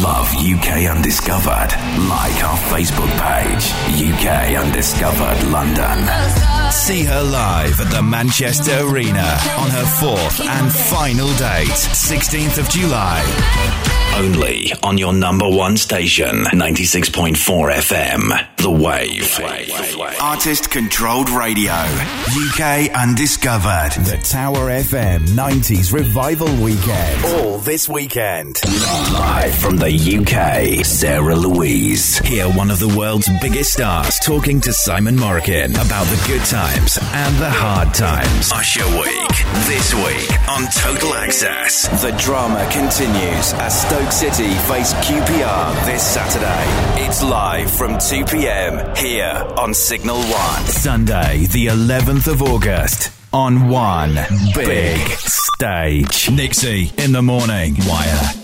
Love UK Undiscovered? Like our Facebook page, UK Undiscovered London. See her live at the Manchester Arena on her fourth and final date, 16th of July. Only on your number one station, 96.4 FM, The Wave. Artist-controlled radio, UK Undiscovered. The Tower FM 90s Revival Weekend. All this weekend. Live from the UK, Sarah Louise. Hear one of the world's biggest stars talking to Simon Morrigan about the good times and the hard times. Usher Week, this week on Total Access. The drama continues as Stoke City face QPR this Saturday. It's live from 2 p.m. here on Signal 1. Sunday, the 11th of August, on one big stage. Nixie in the morning. Wire.